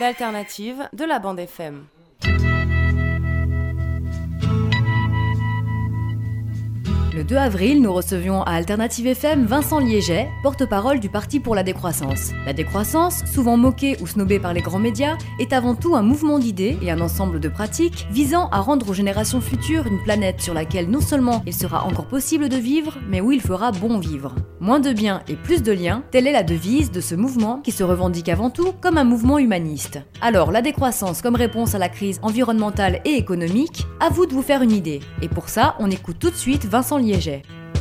d'alternative de la bande FM. Le 2 avril, nous recevions à Alternative FM Vincent Liéget, porte-parole du Parti pour la décroissance. La décroissance, souvent moquée ou snobée par les grands médias, est avant tout un mouvement d'idées et un ensemble de pratiques visant à rendre aux générations futures une planète sur laquelle non seulement il sera encore possible de vivre, mais où il fera bon vivre. Moins de biens et plus de liens, telle est la devise de ce mouvement qui se revendique avant tout comme un mouvement humaniste. Alors, la décroissance comme réponse à la crise environnementale et économique, à vous de vous faire une idée. Et pour ça, on écoute tout de suite Vincent Liéget.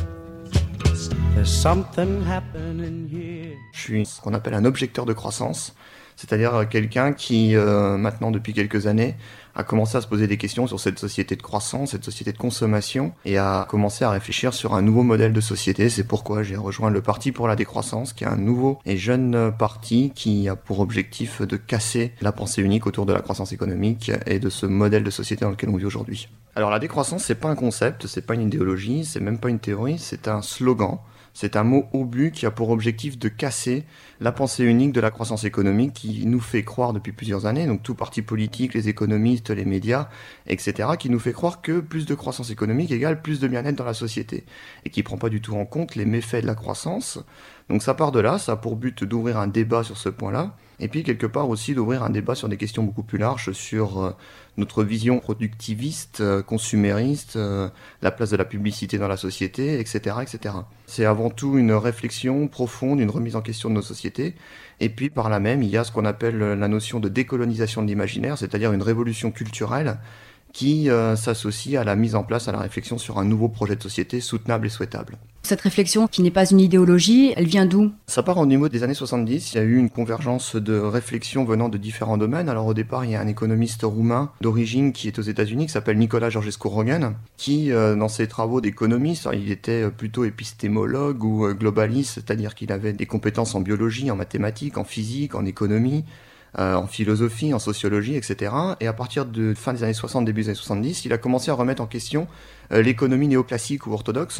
Je suis ce qu'on appelle un objecteur de croissance, c'est-à-dire quelqu'un qui, maintenant depuis quelques années, a commencé à se poser des questions sur cette société de croissance, cette société de consommation, et a commencé à réfléchir sur un nouveau modèle de société. C'est pourquoi j'ai rejoint le Parti pour la décroissance, qui est un nouveau et jeune parti qui a pour objectif de casser la pensée unique autour de la croissance économique et de ce modèle de société dans lequel on vit aujourd'hui. Alors la décroissance, c'est pas un concept, c'est pas une idéologie, c'est même pas une théorie, c'est un slogan. C'est un mot obus qui a pour objectif de casser la pensée unique de la croissance économique qui nous fait croire depuis plusieurs années, donc tout parti politique, les économistes, les médias, etc., qui nous fait croire que plus de croissance économique égale plus de bien-être dans la société, et qui prend pas du tout en compte les méfaits de la croissance. Donc ça part de là, ça a pour but d'ouvrir un débat sur ce point-là, et puis quelque part aussi d'ouvrir un débat sur des questions beaucoup plus larges sur notre vision productiviste, consumériste, la place de la publicité dans la société, etc., etc. C'est avant tout une réflexion profonde, une remise en question de nos sociétés, et puis par là même, il y a ce qu'on appelle la notion de décolonisation de l'imaginaire, c'est-à-dire une révolution culturelle qui s'associe à la mise en place, à la réflexion sur un nouveau projet de société soutenable et souhaitable. Cette réflexion, qui n'est pas une idéologie, elle vient d'où ? Ça part au niveau des années 70, il y a eu une convergence de réflexions venant de différents domaines. Alors au départ, il y a un économiste roumain d'origine qui est aux États-Unis, qui s'appelle Nicolas Georgescu-Roegen, qui, dans ses travaux d'économiste, il était plutôt épistémologue ou globaliste, c'est-à-dire qu'il avait des compétences en biologie, en mathématiques, en physique, en économie, en philosophie, en sociologie, etc. Et à partir de fin des années 60, début des années 70, il a commencé à remettre en question l'économie néoclassique ou orthodoxe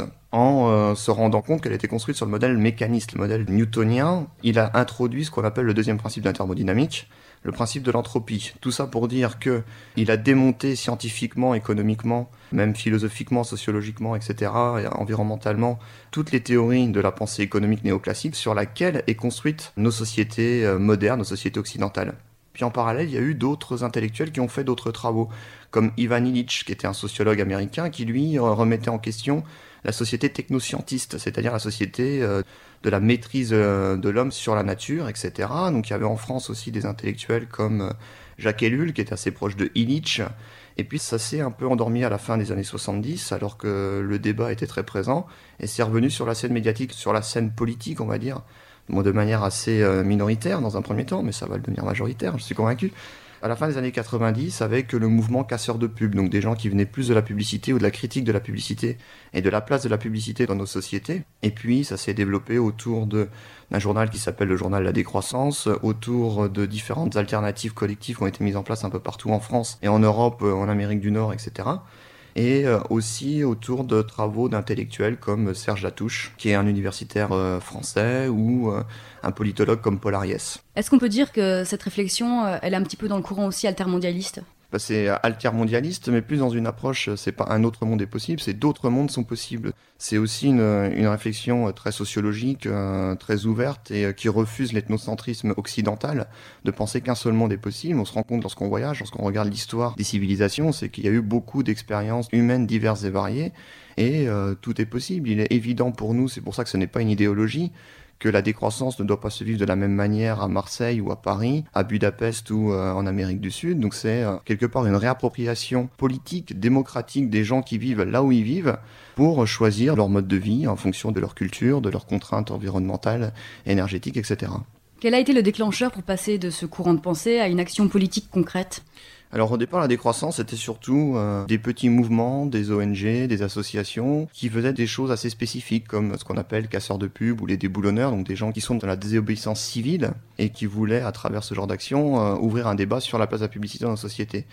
en se rendant compte qu'elle était construite sur le modèle mécaniste, le modèle newtonien. Il a introduit ce qu'on appelle le deuxième principe de la thermodynamique, le principe de l'entropie. Tout ça pour dire que il a démonté scientifiquement, économiquement, même philosophiquement, sociologiquement, etc., et environnementalement, toutes les théories de la pensée économique néoclassique sur laquelle est construite nos sociétés modernes, nos sociétés occidentales. Puis en parallèle, il y a eu d'autres intellectuels qui ont fait d'autres travaux, comme Ivan Illich, qui était un sociologue américain, qui lui remettait en question la société technoscientiste, c'est-à-dire la société de la maîtrise de l'homme sur la nature, etc. Donc il y avait en France aussi des intellectuels comme Jacques Ellul, qui était assez proche de Illich. Et puis ça s'est un peu endormi à la fin des années 70, alors que le débat était très présent, et c'est revenu sur la scène médiatique, sur la scène politique, on va dire, de manière assez minoritaire dans un premier temps, mais ça va le devenir majoritaire, je suis convaincu. À la fin des années 90, avec le mouvement casseur de pub, donc des gens qui venaient plus de la publicité ou de la critique de la publicité et de la place de la publicité dans nos sociétés. Et puis ça s'est développé autour d'un journal qui s'appelle le journal La Décroissance, autour de différentes alternatives collectives qui ont été mises en place un peu partout en France et en Europe, en Amérique du Nord, etc. Et aussi autour de travaux d'intellectuels comme Serge Latouche, qui est un universitaire français, ou un politologue comme Paul Ariès. Est-ce qu'on peut dire que cette réflexion, elle est un petit peu dans le courant aussi altermondialiste ? C'est altermondialiste, mais plus dans une approche, c'est pas un autre monde est possible, c'est d'autres mondes sont possibles. C'est aussi une réflexion très sociologique, très ouverte, et qui refuse l'ethnocentrisme occidental, de penser qu'un seul monde est possible. On se rend compte lorsqu'on voyage, lorsqu'on regarde l'histoire des civilisations, c'est qu'il y a eu beaucoup d'expériences humaines diverses et variées, et tout est possible. Il est évident pour nous, c'est pour ça que ce n'est pas une idéologie, que la décroissance ne doit pas se vivre de la même manière à Marseille ou à Paris, à Budapest ou en Amérique du Sud. Donc c'est quelque part une réappropriation politique, démocratique des gens qui vivent là où ils vivent pour choisir leur mode de vie en fonction de leur culture, de leurs contraintes environnementales, énergétiques, etc. Quel a été le déclencheur pour passer de ce courant de pensée à une action politique concrète ? Alors au départ, la décroissance, c'était surtout des petits mouvements, des ONG, des associations qui faisaient des choses assez spécifiques, comme ce qu'on appelle casseurs de pub ou les déboulonneurs, donc des gens qui sont dans la désobéissance civile et qui voulaient, à travers ce genre d'action, ouvrir un débat sur la place de la publicité dans la société.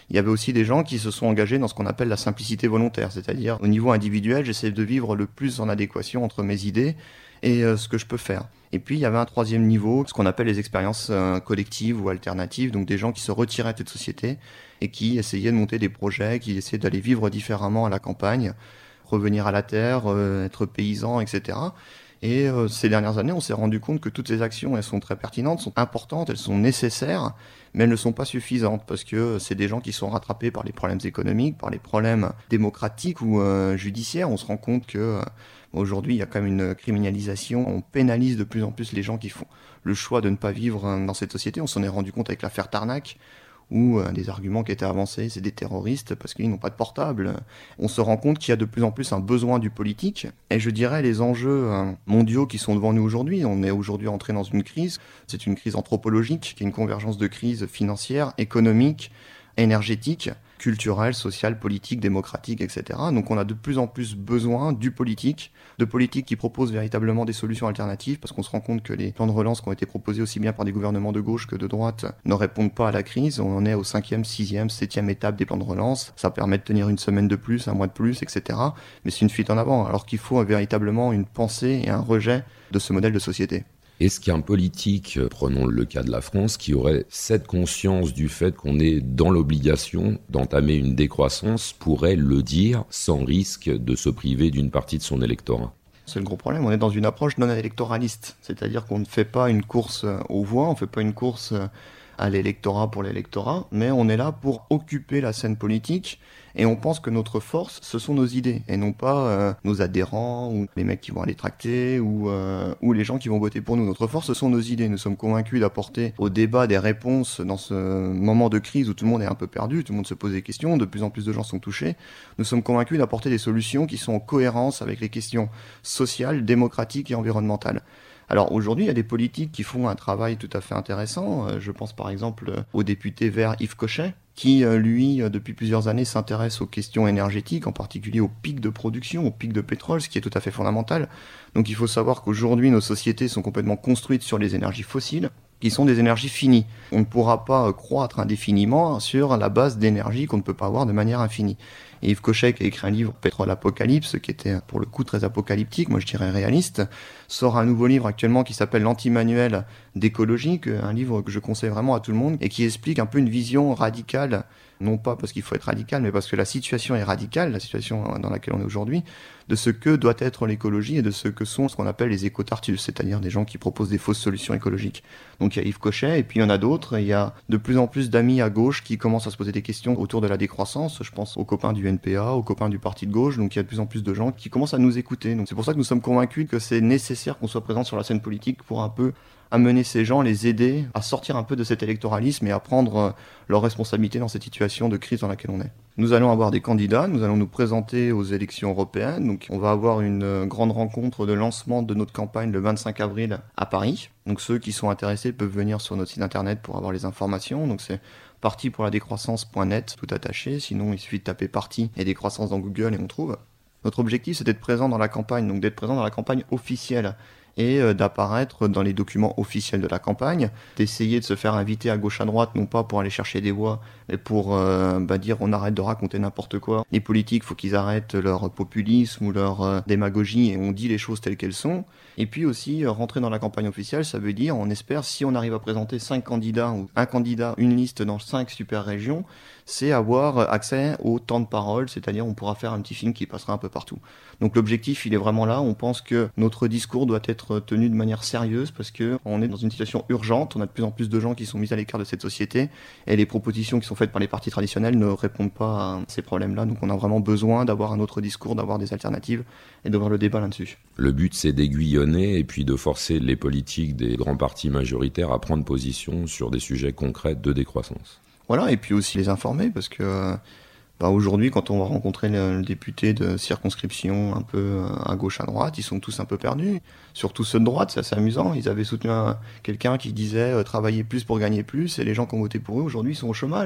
Il y avait aussi des gens qui se sont engagés dans ce qu'on appelle la simplicité volontaire, c'est-à-dire au niveau individuel, j'essaie de vivre le plus en adéquation entre mes idées et ce que je peux faire. Et puis il y avait un troisième niveau, ce qu'on appelle les expériences collectives ou alternatives, donc des gens qui se retiraient de cette société et qui essayaient de monter des projets, qui essayaient d'aller vivre différemment à la campagne, revenir à la terre, être paysan, etc. Et ces dernières années, on s'est rendu compte que toutes ces actions, elles sont très pertinentes, sont importantes, elles sont nécessaires, mais elles ne sont pas suffisantes parce que c'est des gens qui sont rattrapés par les problèmes économiques, par les problèmes démocratiques ou judiciaires. On se rend compte que aujourd'hui, il y a quand même une criminalisation. On pénalise de plus en plus les gens qui font le choix de ne pas vivre dans cette société. On s'en est rendu compte avec l'affaire Tarnac, où des arguments qui étaient avancés, c'est des terroristes parce qu'ils n'ont pas de portable. On se rend compte qu'il y a de plus en plus un besoin du politique. Et je dirais les enjeux mondiaux qui sont devant nous aujourd'hui. On est aujourd'hui entré dans une crise. C'est une crise anthropologique, qui est une convergence de crises financières, économiques, énergétiques, culturelles, sociales, politiques, démocratiques, etc. Donc on a de plus en plus besoin du politique, de politiques qui proposent véritablement des solutions alternatives, parce qu'on se rend compte que les plans de relance qui ont été proposés aussi bien par des gouvernements de gauche que de droite ne répondent pas à la crise. On en est au 5e, 6e, 7e étape des plans de relance. Ça permet de tenir une semaine de plus, un mois de plus, etc. Mais c'est une fuite en avant, alors qu'il faut véritablement une pensée et un rejet de ce modèle de société. Est-ce qu'un politique, prenons le cas de la France, qui aurait cette conscience du fait qu'on est dans l'obligation d'entamer une décroissance pourrait le dire sans risque de se priver d'une partie de son électorat ? C'est le gros problème, on est dans une approche non électoraliste, c'est-à-dire qu'on ne fait pas une course aux voix, on ne fait pas une course à l'électorat pour l'électorat, mais on est là pour occuper la scène politique et on pense que notre force, ce sont nos idées et non pas nos adhérents ou les mecs qui vont aller tracter ou les gens qui vont voter pour nous. Notre force, ce sont nos idées. Nous sommes convaincus d'apporter au débat des réponses dans ce moment de crise où tout le monde est un peu perdu, tout le monde se pose des questions, de plus en plus de gens sont touchés. Nous sommes convaincus d'apporter des solutions qui sont en cohérence avec les questions sociales, démocratiques et environnementales. Alors aujourd'hui, il y a des politiques qui font un travail tout à fait intéressant. Je pense par exemple au député vert Yves Cochet, qui, lui, depuis plusieurs années, s'intéresse aux questions énergétiques, en particulier aux pics de production, aux pics de pétrole, ce qui est tout à fait fondamental. Donc il faut savoir qu'aujourd'hui, nos sociétés sont complètement construites sur les énergies fossiles, qui sont des énergies finies. On ne pourra pas croître indéfiniment sur la base d'énergie qu'on ne peut pas avoir de manière infinie. Et Yves Cochet, qui a écrit un livre, Pétrole Apocalypse, qui était pour le coup très apocalyptique, moi je dirais réaliste, sort un nouveau livre actuellement qui s'appelle L'Anti-Manuel d'écologie, un livre que je conseille vraiment à tout le monde, et qui explique un peu une vision radicale, non pas parce qu'il faut être radical, mais parce que la situation est radicale, la situation dans laquelle on est aujourd'hui, de ce que doit être l'écologie et de ce que sont ce qu'on appelle les éco-tartus, c'est-à-dire des gens qui proposent des fausses solutions écologiques. Donc il y a Yves Cochet, et puis il y en a d'autres, et il y a de plus en plus d'amis à gauche qui commencent à se poser des questions autour de la décroissance. Je pense aux copains du NPA, aux copains du parti de gauche, donc il y a de plus en plus de gens qui commencent à nous écouter. Donc c'est pour ça que nous sommes convaincus que c'est nécessaire qu'on soit présent sur la scène politique pour un peu amener ces gens, les aider à sortir un peu de cet électoralisme et à prendre leurs responsabilités dans cette situation de crise dans laquelle on est. Nous allons avoir des candidats, nous allons nous présenter aux élections européennes, donc on va avoir une grande rencontre de lancement de notre campagne le 25 avril à Paris. Donc ceux qui sont intéressés peuvent venir sur notre site internet pour avoir les informations, donc c'est parti-pour-la-décroissance.net, tout attaché, sinon il suffit de taper parti et décroissance dans Google et on trouve. Notre objectif c'est d'être présent dans la campagne, donc d'être présent dans la campagne officielle et d'apparaître dans les documents officiels de la campagne, d'essayer de se faire inviter à gauche à droite, non pas pour aller chercher des voix, mais pour dire on arrête de raconter n'importe quoi. Les politiques, faut qu'ils arrêtent leur populisme ou leur démagogie et on dit les choses telles qu'elles sont. Et puis aussi, rentrer dans la campagne officielle, ça veut dire, on espère, si on arrive à présenter 5 candidats ou un candidat, une liste dans 5 super régions, c'est avoir accès au temps de parole, c'est-à-dire on pourra faire un petit film qui passera un peu partout. Donc l'objectif, il est vraiment là. On pense que notre discours doit être tenu de manière sérieuse parce que on est dans une situation urgente. On a de plus en plus de gens qui sont mis à l'écart de cette société et les propositions qui sont faites par les partis traditionnels ne répondent pas à ces problèmes-là. Donc on a vraiment besoin d'avoir un autre discours, d'avoir des alternatives et d'ouvrir le débat là-dessus. Le but, c'est d'aiguillonner et puis de forcer les politiques des grands partis majoritaires à prendre position sur des sujets concrets de décroissance. Voilà, et puis aussi les informer parce que aujourd'hui, quand on va rencontrer le député de circonscription un peu à gauche, à droite, ils sont tous un peu perdus. Surtout ceux de droite, c'est assez amusant. Ils avaient soutenu quelqu'un qui disait travailler plus pour gagner plus, et les gens qui ont voté pour eux, aujourd'hui, ils sont au chômage.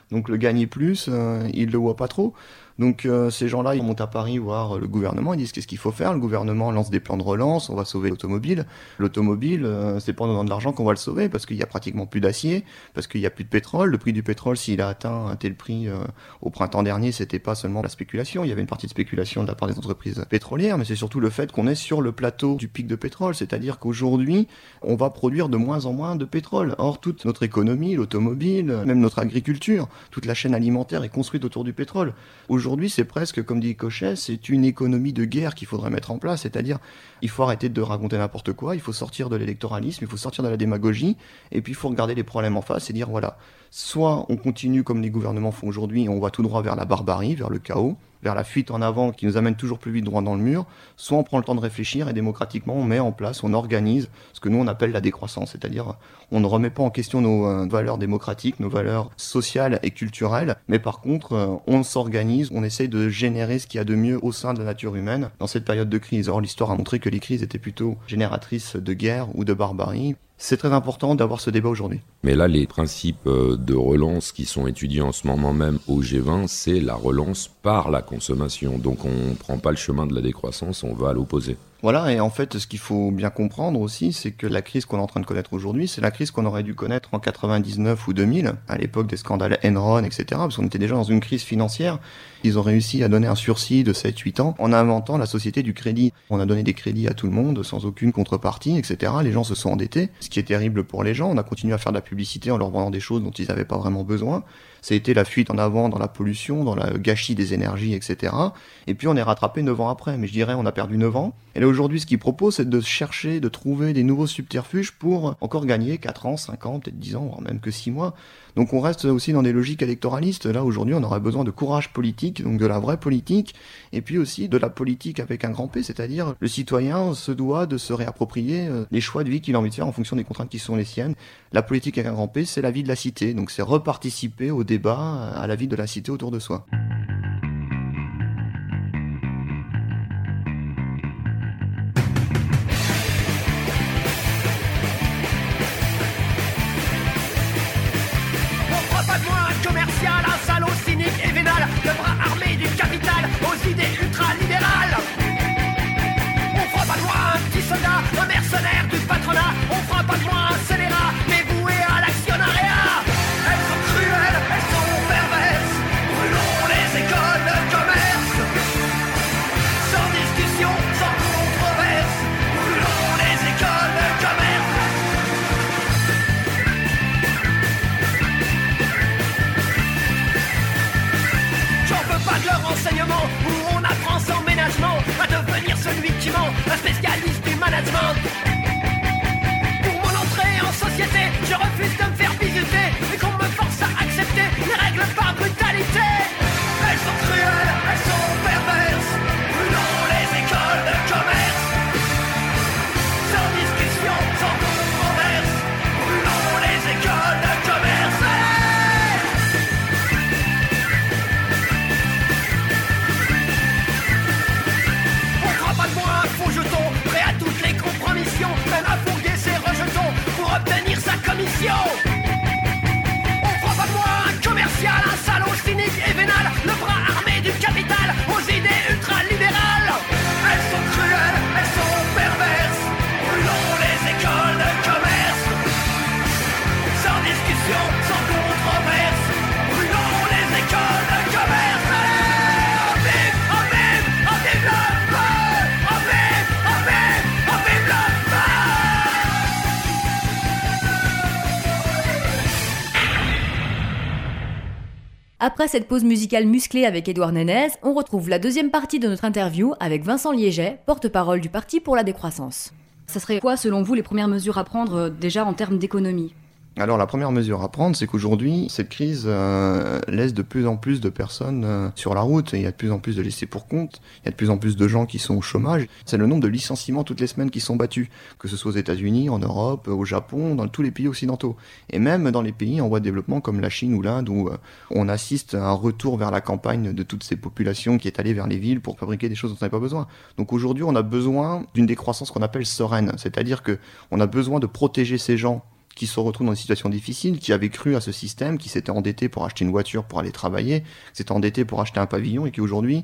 Donc le gagner plus, ils le voient pas trop. Donc ces gens-là, ils montent à Paris voir le gouvernement, ils disent qu'est-ce qu'il faut faire. Le gouvernement lance des plans de relance, on va sauver l'automobile. L'automobile, c'est pas en donnant de l'argent qu'on va le sauver, parce qu'il y a pratiquement plus d'acier, parce qu'il y a plus de pétrole. Le prix du pétrole, s'il a atteint un tel prix au printemps dernier, c'était pas seulement la spéculation, il y avait une partie de spéculation de la part des entreprises pétrolières, mais c'est surtout le fait qu'on est sur le plateau du pic de pétrole, c'est-à-dire qu'aujourd'hui, on va produire de moins en moins de pétrole. Or, toute notre économie, l'automobile, même notre agriculture, toute la chaîne alimentaire est construite autour du pétrole. Aujourd'hui, c'est presque, comme dit Cochet, c'est une économie de guerre qu'il faudrait mettre en place, c'est-à-dire il faut arrêter de raconter n'importe quoi, il faut sortir de l'électoralisme, il faut sortir de la démagogie, et puis il faut regarder les problèmes en face et dire voilà, soit on continue comme les gouvernements font aujourd'hui, on va tout droit vers la barbarie, vers le chaos, vers la fuite en avant qui nous amène toujours plus vite droit dans le mur, soit on prend le temps de réfléchir et démocratiquement on met en place, on organise ce que nous on appelle la décroissance, c'est-à-dire on ne remet pas en question nos valeurs démocratiques, nos valeurs sociales et culturelles, mais par contre on s'organise, on essaye de générer ce qu'il y a de mieux au sein de la nature humaine dans cette période de crise. Or l'histoire a montré que les crises étaient plutôt génératrices de guerre ou de barbarie. C'est très important d'avoir ce débat aujourd'hui. Mais là, les principes de relance qui sont étudiés en ce moment même au G20, c'est la relance par la consommation. Donc on ne prend pas le chemin de la décroissance, on va à l'opposé. Voilà, et en fait, ce qu'il faut bien comprendre aussi, c'est que la crise qu'on est en train de connaître aujourd'hui, c'est la crise qu'on aurait dû connaître en 99 ou 2000, à l'époque des scandales Enron, etc., parce qu'on était déjà dans une crise financière. Ils ont réussi à donner un sursis de 7-8 ans en inventant la société du crédit. On a donné des crédits à tout le monde, sans aucune contrepartie, etc. Les gens se sont endettés, ce qui est terrible pour les gens. On a continué à faire de la publicité en leur vendant des choses dont ils n'avaient pas vraiment besoin. Ça a été la fuite en avant dans la pollution, dans le gâchis des énergies, etc. Et puis on est rattrapé 9 ans après, mais je dirais on a perdu 9 ans. Et là aujourd'hui, ce qu'ils proposent, c'est de chercher, de trouver des nouveaux subterfuges pour encore gagner 4 ans, 5 ans, peut-être 10 ans, voire même que 6 mois. Donc on reste aussi dans des logiques électoralistes. Là aujourd'hui, on aurait besoin de courage politique, donc de la vraie politique, et puis aussi de la politique avec un grand P, c'est-à-dire le citoyen se doit de se réapproprier les choix de vie qu'il a envie de faire en fonction des contraintes qui sont les siennes. La politique avec un grand P, c'est la vie de la cité, donc c'est reparticiper au débat, à la vie de la cité autour de soi. Le bras armé du capital aux idées ultralibérales. On fera pas de moi un petit soldat, un mercenaire du patronat. On fera pas de moi un scélérat, mais voué à l'actionnariat. Elles sont cruelles, elles sont perverses. Brûlons les écoles de commerce. Sans discussion, sans controverse. Brûlons les écoles de commerce. Pas de leur enseignement où on apprend sans ménagement à devenir celui qui ment, un spécialiste du management. Pour mon entrée en société, je refuse de me faire bisuter et qu'on me force à accepter les règles par brutalité. Elles sont cruelles, elles sont perverses. Brûlons les écoles de commerce. Sans discussion, sans controverse. Brûlons les écoles de commerce. Prêt à toutes les compromissions, même à fourguer ses rejetons pour obtenir sa commission. On fera pas de moi un commercial, un salaud cynique et vénal, le bras armé du capital aux idées ultralibérales. Elles sont cruelles, elles sont perverses. Brûlons les écoles de commerce. Sans discussion, sans controverse. Brûlons les écoles de commerce. Allez, on vive le feu. Après cette pause musicale musclée avec Édouard Nénez, on retrouve la deuxième partie de notre interview avec Vincent Liéget, porte-parole du Parti pour la décroissance. Ça serait quoi, selon vous, les premières mesures à prendre déjà en termes d'économie ? Alors la première mesure à prendre, c'est qu'aujourd'hui, cette crise laisse de plus en plus de personnes sur la route. Et il y a de plus en plus de laissés pour compte, il y a de plus en plus de gens qui sont au chômage. C'est le nombre de licenciements toutes les semaines qui sont battus, que ce soit aux États-Unis, en Europe, au Japon, dans tous les pays occidentaux. Et même dans les pays en voie de développement comme la Chine ou l'Inde, où on assiste à un retour vers la campagne de toutes ces populations qui est allée vers les villes pour fabriquer des choses dont on n'avait pas besoin. Donc aujourd'hui, on a besoin d'une décroissance qu'on appelle sereine, c'est-à-dire qu'on a besoin de protéger ces gens qui se retrouvent dans des situations difficiles, qui avaient cru à ce système, qui s'étaient endettés pour acheter une voiture pour aller travailler, qui s'étaient endettés pour acheter un pavillon et qui aujourd'hui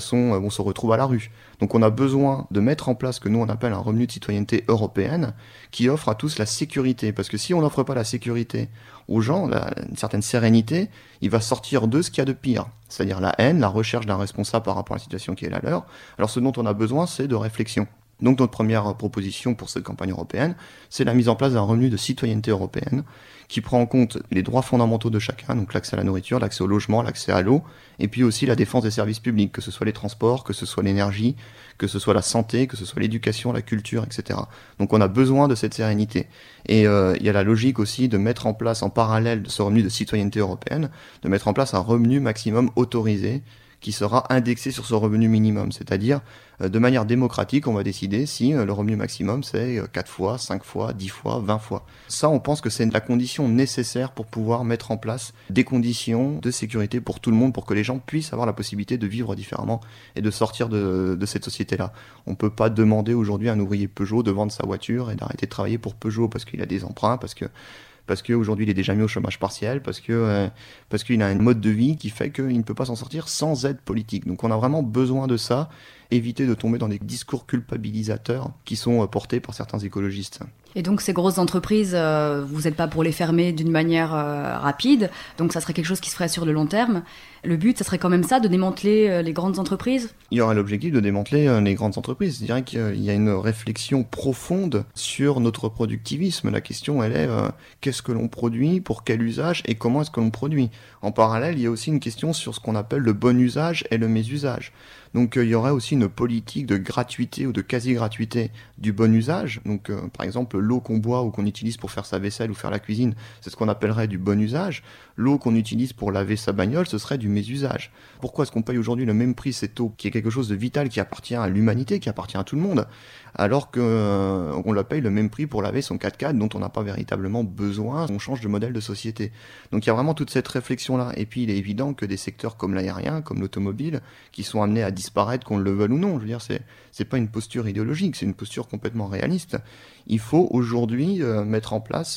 se retrouvent à la rue. Donc on a besoin de mettre en place ce que nous on appelle un revenu de citoyenneté européenne qui offre à tous la sécurité. Parce que si on n'offre pas la sécurité aux gens, une certaine sérénité, il va sortir de ce qu'il y a de pire. C'est-à-dire la haine, la recherche d'un responsable par rapport à la situation qui est la leur. Alors ce dont on a besoin, c'est de réflexion. Donc notre première proposition pour cette campagne européenne, c'est la mise en place d'un revenu de citoyenneté européenne qui prend en compte les droits fondamentaux de chacun, donc l'accès à la nourriture, l'accès au logement, l'accès à l'eau, et puis aussi la défense des services publics, que ce soit les transports, que ce soit l'énergie, que ce soit la santé, que ce soit l'éducation, la culture, etc. Donc on a besoin de cette sérénité. Et il y a la logique aussi de mettre en place, en parallèle de ce revenu de citoyenneté européenne, de mettre en place un revenu maximum autorisé qui sera indexé sur ce revenu minimum. C'est-à-dire, de manière démocratique, on va décider si le revenu maximum c'est 4 fois, 5 fois, 10 fois, 20 fois. Ça, on pense que c'est la condition nécessaire pour pouvoir mettre en place des conditions de sécurité pour tout le monde, pour que les gens puissent avoir la possibilité de vivre différemment et de sortir de cette société-là. On peut pas demander aujourd'hui à un ouvrier Peugeot de vendre sa voiture et d'arrêter de travailler pour Peugeot parce qu'il a des emprunts, parce qu'aujourd'hui il est déjà mis au chômage partiel, parce qu'il a un mode de vie qui fait qu'il ne peut pas s'en sortir sans aide politique. Donc on a vraiment besoin de ça, éviter de tomber dans des discours culpabilisateurs qui sont portés par certains écologistes. Et donc ces grosses entreprises, vous n'êtes pas pour les fermer d'une manière rapide, donc ça serait quelque chose qui se ferait sur le long terme. Le but, ça serait quand même ça, de démanteler les grandes entreprises ? Il y aurait l'objectif de démanteler les grandes entreprises. Je dirais qu'il y a une réflexion profonde sur notre productivisme. La question, elle est qu'est-ce que l'on produit, pour quel usage et comment est-ce que l'on produit ? En parallèle, il y a aussi une question sur ce qu'on appelle le bon usage et le mésusage. Donc il y aurait aussi une politique de gratuité ou de quasi-gratuité du bon usage. Donc par exemple, l'eau qu'on boit ou qu'on utilise pour faire sa vaisselle ou faire la cuisine, c'est ce qu'on appellerait du bon usage. L'eau qu'on utilise pour laver sa bagnole, ce serait du mésusage. Pourquoi est-ce qu'on paye aujourd'hui le même prix cette eau, qui est quelque chose de vital, qui appartient à l'humanité, qui appartient à tout le monde, alors qu'on la paye le même prix pour laver son 4x4 dont on n'a pas véritablement besoin, on change de modèle de société. Donc il y a vraiment toute cette réflexion-là. Et puis il est évident que des secteurs comme l'aérien, comme l'automobile, qui sont amenés à disparaître, qu'on le veuille ou non, je veux dire, c'est pas une posture idéologique, c'est une posture complètement réaliste. Il faut aujourd'hui mettre en place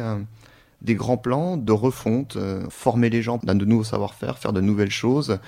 des grands plans de refonte, former les gens à de nouveaux savoir-faire, faire de nouvelles choses,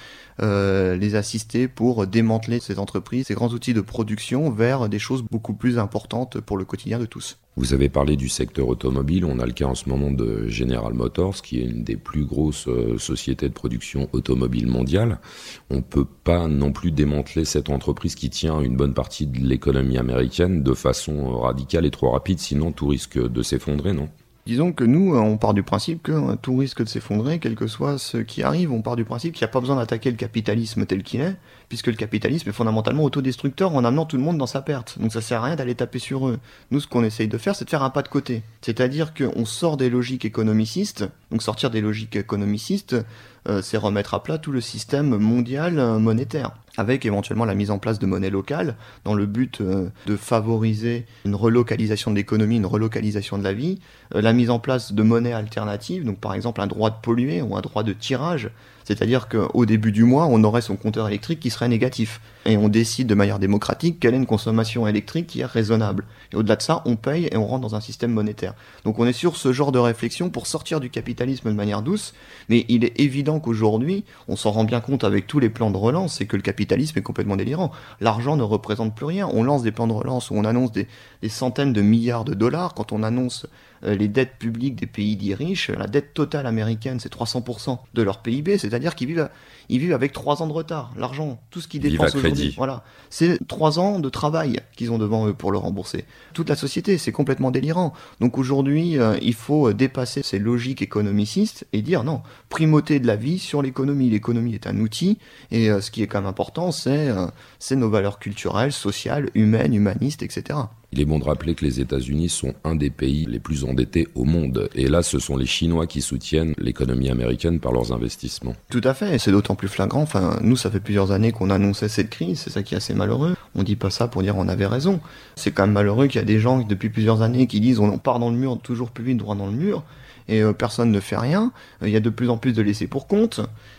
les assister pour démanteler ces entreprises, ces grands outils de production vers des choses beaucoup plus importantes pour le quotidien de tous. Vous avez parlé du secteur automobile, on a le cas en ce moment de General Motors, qui est une des plus grosses sociétés de production automobile mondiale. On ne peut pas non plus démanteler cette entreprise qui tient une bonne partie de l'économie américaine de façon radicale et trop rapide, sinon tout risque de s'effondrer, non ? Disons que nous, on part du principe que tout risque de s'effondrer, quel que soit ce qui arrive. On part du principe qu'il n'y a pas besoin d'attaquer le capitalisme tel qu'il est, puisque le capitalisme est fondamentalement autodestructeur en amenant tout le monde dans sa perte. Donc ça sert à rien d'aller taper sur eux. Nous, ce qu'on essaye de faire, c'est de faire un pas de côté. C'est-à-dire qu'on sort des logiques économicistes. Donc sortir des logiques économicistes, c'est remettre à plat tout le système mondial monétaire, avec éventuellement la mise en place de monnaie locale, dans le but de favoriser une relocalisation de l'économie, une relocalisation de la vie, la mise en place de monnaies alternatives, donc par exemple un droit de polluer ou un droit de tirage, c'est-à-dire qu'au début du mois, on aurait son compteur électrique qui serait négatif, et on décide de manière démocratique quelle est une consommation électrique qui est raisonnable. Et au-delà de ça, on paye et on rentre dans un système monétaire. Donc on est sur ce genre de réflexion pour sortir du capitalisme de manière douce, mais il est évident qu'aujourd'hui, on s'en rend bien compte avec tous les plans de relance, c'est que le capitalisme est complètement délirant. L'argent ne représente plus rien. On lance des plans de relance où on annonce des centaines de milliards de dollars. Quand on annonce les dettes publiques des pays dits riches, la dette totale américaine, c'est 300% de leur PIB, c'est-à-dire qu'ils vivent avec 3 ans de retard. L'argent, tout ce qu'ils dépensent aujourd'hui, voilà, c'est 3 ans de travail qu'ils ont devant eux pour le rembourser. Toute la société, c'est complètement délirant. Donc aujourd'hui, il faut dépasser ces logiques économicistes et dire non, primauté de la vie sur l'économie. L'économie est un outil, et ce qui est quand même important, c'est nos valeurs culturelles, sociales, humaines, humanistes, etc. Il est bon de rappeler que les États-Unis sont un des pays les plus endettés au monde. Et là, ce sont les Chinois qui soutiennent l'économie américaine par leurs investissements. Tout à fait, et c'est d'autant plus flagrant. Enfin, nous, ça fait plusieurs années qu'on annonçait cette crise, c'est ça qui est assez malheureux. On dit pas ça pour dire on avait raison. C'est quand même malheureux qu'il y a des gens depuis plusieurs années qui disent on part dans le mur, toujours plus vite, droit dans le mur, et personne ne fait rien. Il y a de plus en plus de laissés pour compte.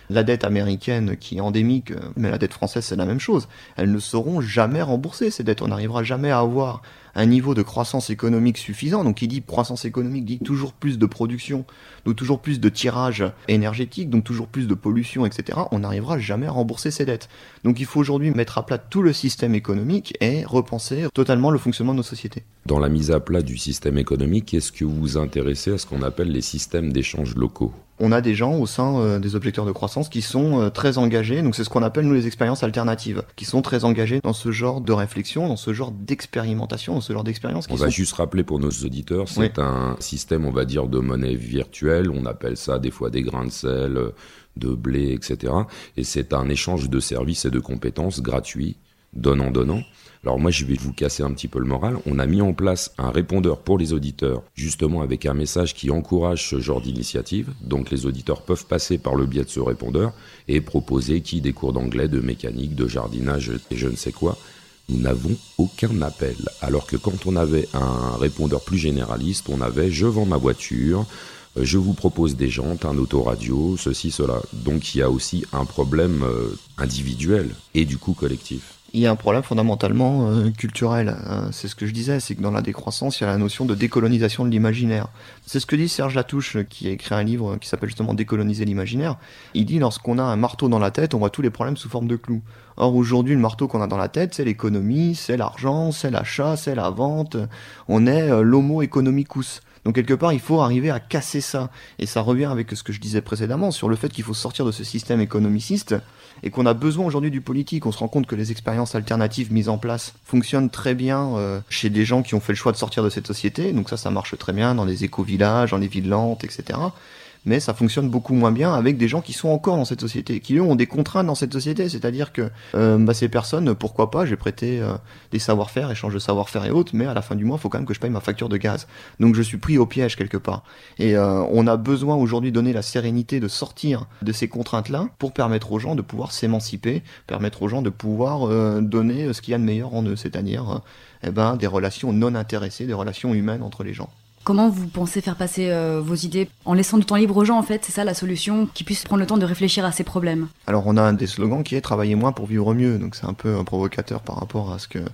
La dette américaine qui est endémique, mais la dette française c'est la même chose. Elles ne seront jamais remboursées, ces dettes. On n'arrivera jamais à avoir un niveau de croissance économique suffisant. Donc qui dit croissance économique dit toujours plus de production, donc toujours plus de tirage énergétique, donc toujours plus de pollution, etc. On n'arrivera jamais à rembourser ces dettes. Donc il faut aujourd'hui mettre à plat tout le système économique et repenser totalement le fonctionnement de nos sociétés. Dans la mise à plat du système économique, est-ce que vous vous intéressez à ce qu'on appelle les systèmes d'échange locaux ? On a des gens au sein des objecteurs de croissance qui sont très engagés, donc c'est ce qu'on appelle nous les expériences alternatives, qui sont très engagés dans ce genre de réflexion, dans ce genre d'expérimentation, dans ce genre d'expérience. On va juste rappeler pour nos auditeurs, c'est un système, on va dire, de monnaie virtuelle, on appelle ça des fois des grains de sel, de blé, etc. Et c'est un échange de services et de compétences gratuits, donnant-donnant. Alors moi, je vais vous casser un petit peu le moral. On a mis en place un répondeur pour les auditeurs, justement avec un message qui encourage ce genre d'initiative. Donc les auditeurs peuvent passer par le biais de ce répondeur et proposer des cours d'anglais, de mécanique, de jardinage et je ne sais quoi. Nous n'avons aucun appel. Alors que quand on avait un répondeur plus généraliste, on avait « je vends ma voiture », je vous propose des jantes, un autoradio, ceci, cela. Donc il y a aussi un problème individuel et du coup collectif. Il y a un problème fondamentalement culturel. C'est ce que je disais, c'est que dans la décroissance, il y a la notion de décolonisation de l'imaginaire. C'est ce que dit Serge Latouche, qui a écrit un livre qui s'appelle justement « Décoloniser l'imaginaire ». Il dit, lorsqu'on a un marteau dans la tête, on voit tous les problèmes sous forme de clous. Or aujourd'hui, le marteau qu'on a dans la tête, c'est l'économie, c'est l'argent, c'est l'achat, c'est la vente. On est l'homo economicus. Donc quelque part, il faut arriver à casser ça. Et ça revient avec ce que je disais précédemment, sur le fait qu'il faut sortir de ce système économiciste et qu'on a besoin aujourd'hui du politique. On se rend compte que les expériences alternatives mises en place fonctionnent très bien chez des gens qui ont fait le choix de sortir de cette société. Donc ça marche très bien dans les éco-villages, dans les villes lentes, etc. Mais ça fonctionne beaucoup moins bien avec des gens qui sont encore dans cette société, qui eux ont des contraintes dans cette société, c'est-à-dire que ces personnes, pourquoi pas, j'ai prêté des savoir-faire, échange de savoir-faire et autres, mais à la fin du mois, il faut quand même que je paye ma facture de gaz. Donc je suis pris au piège quelque part. Et on a besoin aujourd'hui de donner la sérénité de sortir de ces contraintes-là pour permettre aux gens de pouvoir s'émanciper, permettre aux gens de pouvoir donner ce qu'il y a de meilleur en eux, c'est-à-dire des relations non intéressées, des relations humaines entre les gens. Comment vous pensez faire passer vos idées en laissant du temps libre aux gens, en fait? C'est ça la solution, qu'ils puissent prendre le temps de réfléchir à ces problèmes. Alors on a un des slogans qui est « Travailler moins pour vivre mieux », donc c'est un peu provocateur par rapport à ce que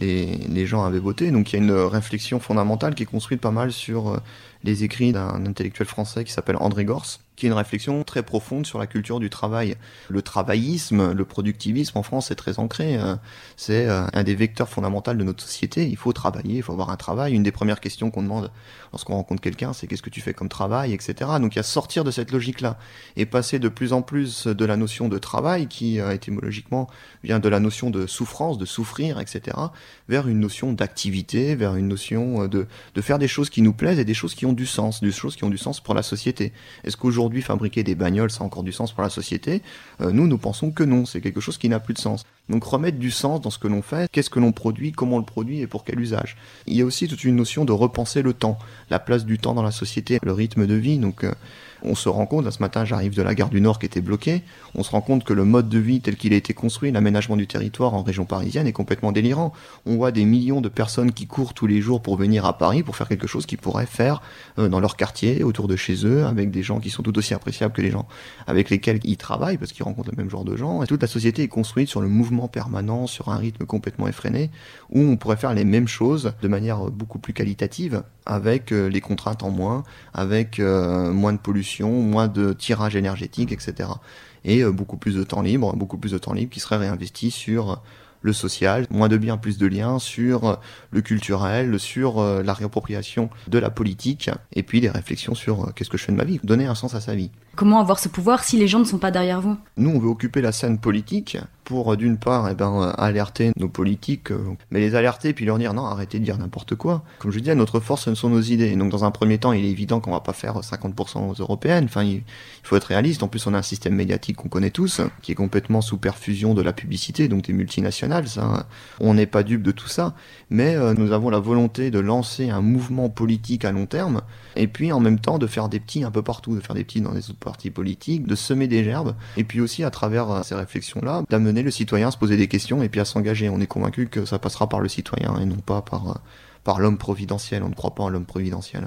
les gens avaient voté. Donc il y a une réflexion fondamentale qui est construite pas mal sur les écrits d'un intellectuel français qui s'appelle André Gorz, qui est une réflexion très profonde sur la culture du travail. Le travaillisme, le productivisme en France est très ancré. C'est un des vecteurs fondamentaux de notre société. Il faut travailler, il faut avoir un travail. Une des premières questions qu'on demande lorsqu'on rencontre quelqu'un, c'est qu'est-ce que tu fais comme travail, etc. Donc il y a sortir de cette logique-là et passer de plus en plus de la notion de travail qui étymologiquement vient de la notion de souffrance, de souffrir, etc. vers une notion d'activité, vers une notion de faire des choses qui nous plaisent et des choses qui ont du sens, des choses qui ont du sens pour la société. Est-ce qu'aujourd'hui fabriquer des bagnoles, ça a encore du sens pour la société? Nous pensons que non, c'est quelque chose qui n'a plus de sens. Donc remettre du sens dans ce que l'on fait, qu'est-ce que l'on produit, comment on le produit et pour quel usage. Il y a aussi toute une notion de repenser le temps, la place du temps dans la société, le rythme de vie. Donc on se rend compte, là, ce matin j'arrive de la gare du Nord qui était bloquée, on se rend compte que le mode de vie tel qu'il a été construit, l'aménagement du territoire en région parisienne est complètement délirant. On voit des millions de personnes qui courent tous les jours pour venir à Paris pour faire quelque chose qu'ils pourraient faire dans leur quartier, autour de chez eux, avec des gens qui sont tout aussi appréciables que les gens avec lesquels ils travaillent, parce qu'ils rencontrent le même genre de gens. Et toute la société est construite sur le mouvement permanent, sur un rythme complètement effréné, où on pourrait faire les mêmes choses de manière beaucoup plus qualitative, avec les contraintes en moins, avec moins de pollution, moins de tirage énergétique, etc. Et beaucoup plus de temps libre qui serait réinvesti sur le social, moins de biens, plus de liens, sur le culturel, sur la réappropriation de la politique, et puis des réflexions sur qu'est-ce que je fais de ma vie, donner un sens à sa vie. Comment avoir ce pouvoir si les gens ne sont pas derrière vous? Nous, on veut occuper la scène politique pour, d'une part, alerter nos politiques, mais les alerter puis leur dire non, arrêtez de dire n'importe quoi. Comme je disais, notre force, ce sont nos idées. Donc, dans un premier temps, il est évident qu'on va pas faire 50% aux européennes. Enfin, il faut être réaliste. En plus, on a un système médiatique qu'on connaît tous, qui est complètement sous perfusion de la publicité, donc des multinationales. Ça, on n'est pas dupe de tout ça. Mais nous avons la volonté de lancer un mouvement politique à long terme, et puis en même temps de faire des petits un peu partout, de faire des petits dans les autres partis politiques, de semer des gerbes, et puis aussi à travers ces réflexions-là, d'amener le citoyen à se poser des questions et puis à s'engager. On est convaincu que ça passera par le citoyen et non pas par l'homme providentiel. On ne croit pas à l'homme providentiel.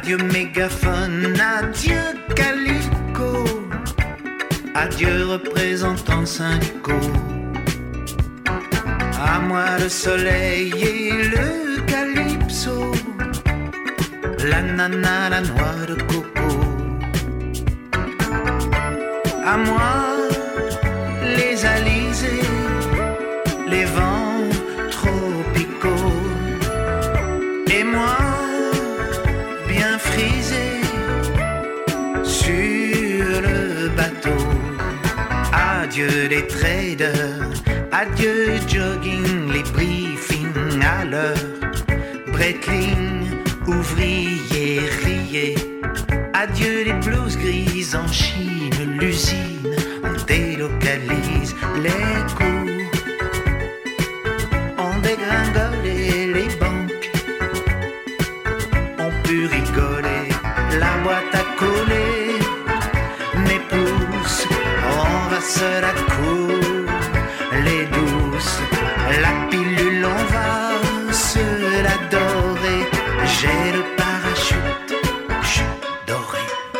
Adieu mégaphone, adieu calico, adieu représentants syndicaux. À moi le soleil et le calypso, l'ananas, la noix de coco. À moi les alizés, les vents tropicaux. Et moi bien frisé sur le bateau. Adieu les traders, adieu jogging, les briefings à l'heure. Breitling, ouvrier, riez. Adieu les blouses grises en Chine, l'usine, on délocalise les coûts. On dégringole les banques, on peut rigoler, la boîte à coller, mes pouces, on va se la couler douce, la pilule on va se la dorer, j'ai le parachute doré.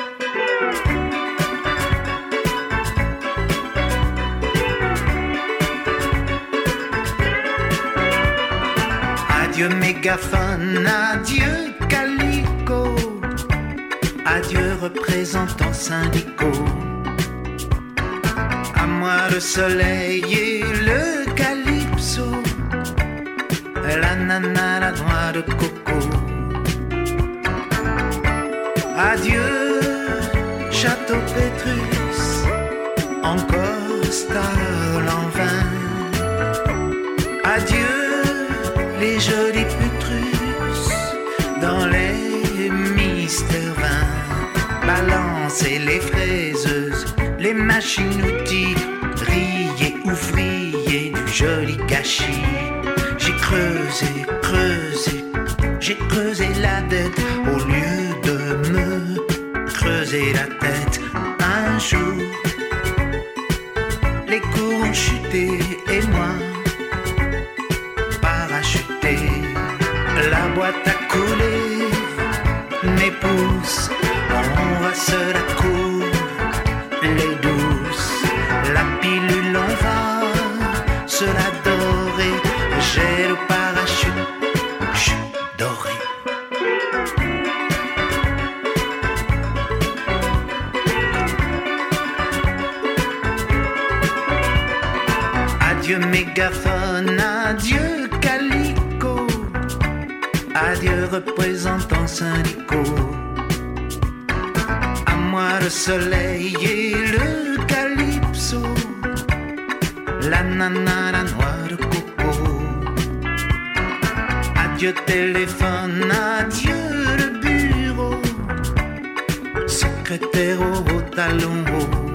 Adieu mégaphone, adieu calico, adieu représentants syndicaux. À moi le soleil et le calypso, l'ananas, la noix de coco. Adieu château Pétrus, en costard en vin. Adieu les jolis putrus dans les mystères vains. Balancez les fraiseuses, les machines-outils, riez, ouvriers du joli gâchis. J'ai creusé, j'ai creusé la dette au lieu de me creuser la tête. Un jour, les cours ont chuté et moi, parachuté, la boîte à couler, mes pouces, on va se la couler douce, la pilule on va se la dorer, j'ai le parachute doré. Adieu mégaphone, adieu calico, adieu représentants syndicaux. À moi le soleil et le calypso, l'ananas, la noix de coco. Adieu téléphone, adieu le bureau, secrétaire au talon haut.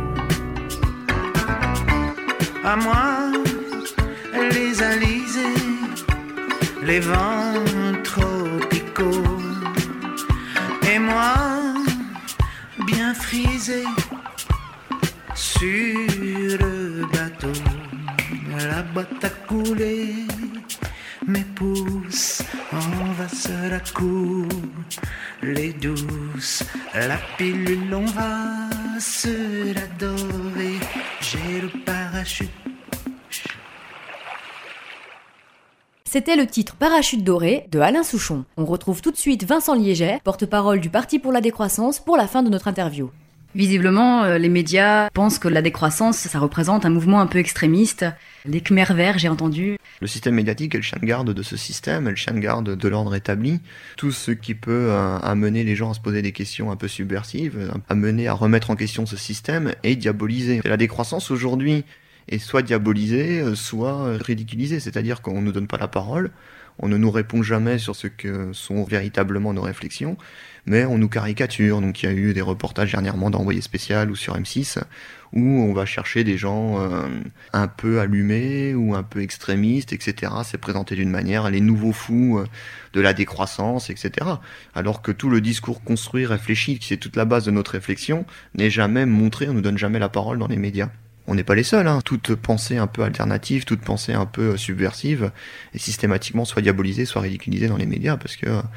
À moi les alizés, les vents tropicaux. Et moi bien frisé sur le bateau, la boîte à couler, mes pouces, on va se la couler douce, la pilule on va se la dorer, j'ai le parachute. C'était le titre Parachute doré de Alain Souchon. On retrouve tout de suite Vincent Liéget, porte-parole du Parti pour la décroissance, pour la fin de notre interview. Visiblement, les médias pensent que la décroissance, ça représente un mouvement un peu extrémiste. Les Khmers verts, j'ai entendu. Le système médiatique est le chien de garde de ce système, est le chien de garde de l'ordre établi. Tout ce qui peut amener les gens à se poser des questions un peu subversives, amener à remettre en question ce système, est diabolisé. La décroissance aujourd'hui est soit diabolisée, soit ridiculisée, c'est-à-dire qu'on ne nous donne pas la parole, on ne nous répond jamais sur ce que sont véritablement nos réflexions, mais on nous caricature. Donc il y a eu des reportages dernièrement d'Envoyé spécial ou sur M6 où on va chercher des gens un peu allumés ou un peu extrémistes, etc. C'est présenté d'une manière, les nouveaux fous de la décroissance, etc. Alors que tout le discours construit, réfléchi, qui c'est toute la base de notre réflexion, n'est jamais montré, on nous donne jamais la parole dans les médias. On n'est pas les seuls, hein. Toute pensée un peu alternative, toute pensée un peu subversive est systématiquement soit diabolisée, soit ridiculisée dans les médias, parce que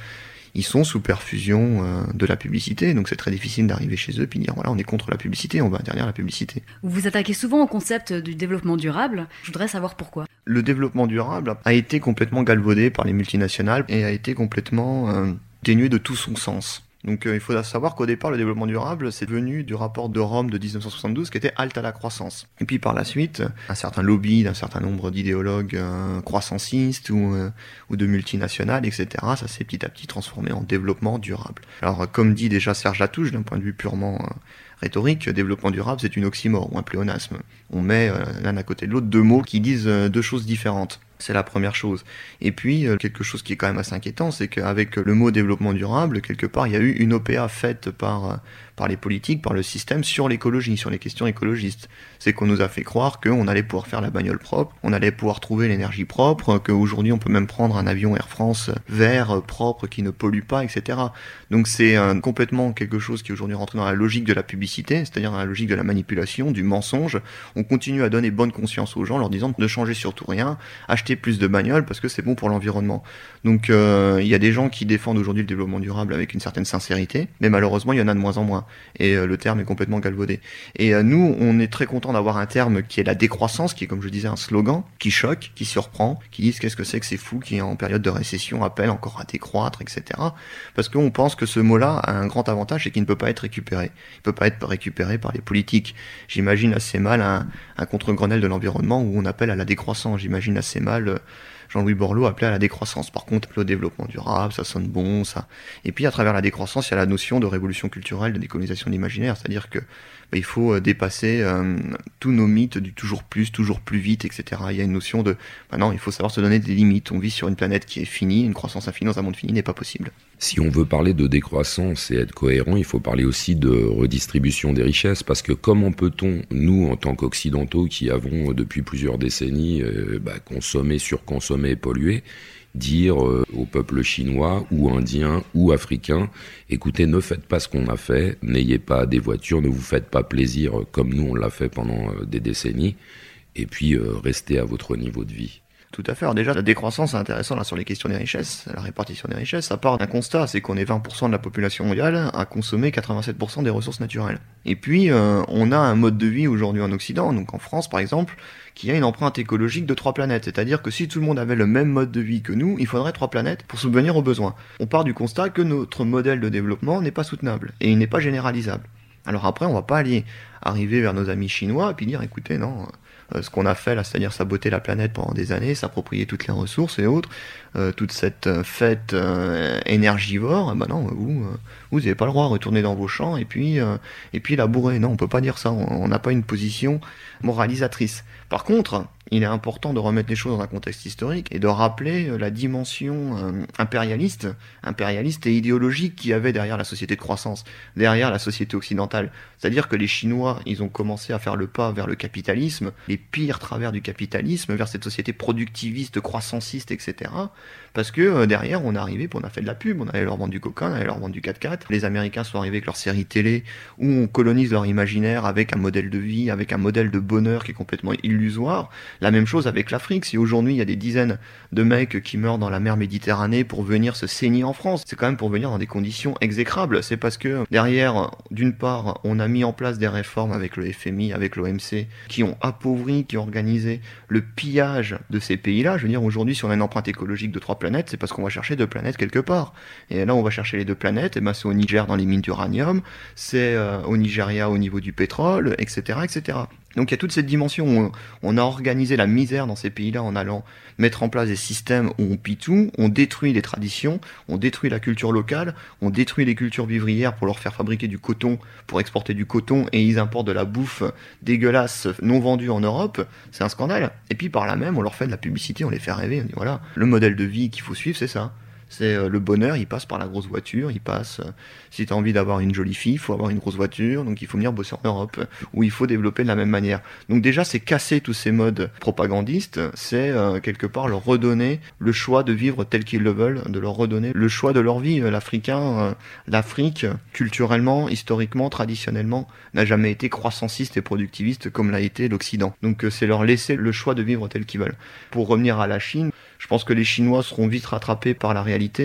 ils sont sous perfusion de la publicité, donc c'est très difficile d'arriver chez eux et puis dire voilà, on est contre la publicité, on va interdire la publicité. Vous vous attaquez souvent au concept du développement durable. Je voudrais savoir pourquoi. Le développement durable a été complètement galvaudé par les multinationales et a été complètement dénué de tout son sens. Donc il faut savoir qu'au départ, le développement durable, c'est venu du rapport de Rome de 1972 qui était halte à la croissance. Et puis par la suite, un certain lobby d'un certain nombre d'idéologues croissancistes ou de multinationales, etc., ça s'est petit à petit transformé en développement durable. Alors comme dit déjà Serge Latouche, d'un point de vue purement rhétorique, développement durable, c'est une oxymore ou un pléonasme. On met l'un à côté de l'autre deux mots qui disent deux choses différentes. C'est la première chose. Et puis, quelque chose qui est quand même assez inquiétant, c'est qu'avec le mot développement durable, quelque part, il y a eu une OPA faite par les politiques, par le système, sur l'écologie, sur les questions écologistes. C'est qu'on nous a fait croire qu'on allait pouvoir faire la bagnole propre, on allait pouvoir trouver l'énergie propre, qu'aujourd'hui on peut même prendre un avion Air France vert, propre, qui ne pollue pas, etc. Donc c'est complètement quelque chose qui est aujourd'hui rentré dans la logique de la publicité, c'est-à-dire dans la logique de la manipulation, du mensonge. On continue à donner bonne conscience aux gens, leur disant de changer surtout rien, acheter plus de bagnoles parce que c'est bon pour l'environnement. Donc il y a des gens qui défendent aujourd'hui le développement durable avec une certaine sincérité, mais malheureusement il y en a de moins en moins. Et le terme est complètement galvaudé. Et nous, on est très content d'avoir un terme qui est la décroissance, qui est, comme je disais, un slogan qui choque, qui surprend, qui disent qu'est-ce que c'est que c'est fou, qui en période de récession appelle encore à décroître, etc. Parce qu'on pense que ce mot-là a un grand avantage, c'est qu'il ne peut pas être récupéré. Il peut pas être récupéré par les politiques. J'imagine assez mal un contre-Grenelle de l'environnement où on appelle à la décroissance. J'imagine assez mal Jean-Louis Borloo appelait à la décroissance. Par contre, le développement durable, ça sonne bon, ça. Et puis, à travers la décroissance, il y a la notion de révolution culturelle, de décolonisation de l'imaginaire. C'est-à-dire que il faut dépasser tous nos mythes du toujours plus vite, etc. Il y a une notion de, non, il faut savoir se donner des limites. On vit sur une planète qui est finie, une croissance infinie dans un monde fini n'est pas possible. Si on veut parler de décroissance et être cohérent, il faut parler aussi de redistribution des richesses, parce que comment peut-on, nous, en tant qu'Occidentaux, qui avons depuis plusieurs décennies consommé, surconsommé, pollué, dire au peuple chinois ou indien ou africain, écoutez, ne faites pas ce qu'on a fait, n'ayez pas des voitures, ne vous faites pas plaisir comme nous on l'a fait pendant des décennies, et puis restez à votre niveau de vie. Tout à fait. Alors déjà, la décroissance, c'est intéressant là sur les questions des richesses, la répartition des richesses, ça part d'un constat, c'est qu'on est 20% de la population mondiale à consommer 87% des ressources naturelles. Et puis, on a un mode de vie aujourd'hui en Occident, donc en France par exemple, qui a une empreinte écologique de 3 planètes. C'est-à-dire que si tout le monde avait le même mode de vie que nous, il faudrait 3 planètes pour subvenir aux besoins. On part du constat que notre modèle de développement n'est pas soutenable et il n'est pas généralisable. Alors après, on va pas arriver vers nos amis chinois et puis dire, écoutez, non, ce qu'on a fait là, c'est-à-dire saboter la planète pendant des années, s'approprier toutes les ressources et autres, toute cette fête énergivore, non, vous n'avez pas le droit de retourner dans vos champs et puis labourer. Non, on peut pas dire ça, on n'a pas une position moralisatrice. Par contre, il est important de remettre les choses dans un contexte historique et de rappeler la dimension impérialiste et idéologique qu'il y avait derrière la société de croissance, derrière la société occidentale. C'est-à-dire que les Chinois, ils ont commencé à faire le pas vers le capitalisme, les pires travers du capitalisme, vers cette société productiviste, croissanciste, etc. Parce que derrière, on est arrivé, puis on a fait de la pub, on allait leur vendre du coca, on allait leur vendre du 4x4. Les Américains sont arrivés avec leurs séries télé, où on colonise leur imaginaire avec un modèle de vie, avec un modèle de bonheur qui est complètement illusoire. La même chose avec l'Afrique. Si aujourd'hui il y a des dizaines de mecs qui meurent dans la mer Méditerranée pour venir se saigner en France, c'est quand même pour venir dans des conditions exécrables. C'est parce que derrière, d'une part, on a mis en place des réformes avec le FMI, avec l'OMC, qui ont appauvri, qui ont organisé le pillage de ces pays-là. Je veux dire, aujourd'hui, si on a une empreinte écologique de 3 planètes, c'est parce qu'on va chercher 2 planètes quelque part. Et là, on va chercher les 2 planètes, et c'est au Niger dans les mines d'uranium, c'est au Nigeria au niveau du pétrole, etc., etc. Donc il y a toute cette dimension où on a organisé la misère dans ces pays-là en allant mettre en place des systèmes où on pille tout, on détruit les traditions, on détruit la culture locale, on détruit les cultures vivrières pour leur faire fabriquer du coton, pour exporter du coton, et ils importent de la bouffe dégueulasse non vendue en Europe. C'est un scandale. Et puis par là même, on leur fait de la publicité, on les fait rêver, on dit voilà, le modèle de vie qu'il faut suivre, c'est ça. C'est le bonheur, il passe par la grosse voiture, il passe, si tu as envie d'avoir une jolie fille, il faut avoir une grosse voiture, donc il faut venir bosser en Europe, où il faut développer de la même manière. Donc déjà, c'est casser tous ces modes propagandistes, c'est quelque part leur redonner le choix de vivre tel qu'ils le veulent, de leur redonner le choix de leur vie. L'Afrique, culturellement, historiquement, traditionnellement, n'a jamais été croissanciste et productiviste comme l'a été l'Occident. Donc c'est leur laisser le choix de vivre tel qu'ils veulent. Pour revenir à la Chine, je pense que les Chinois seront vite rattrapés par la réalité,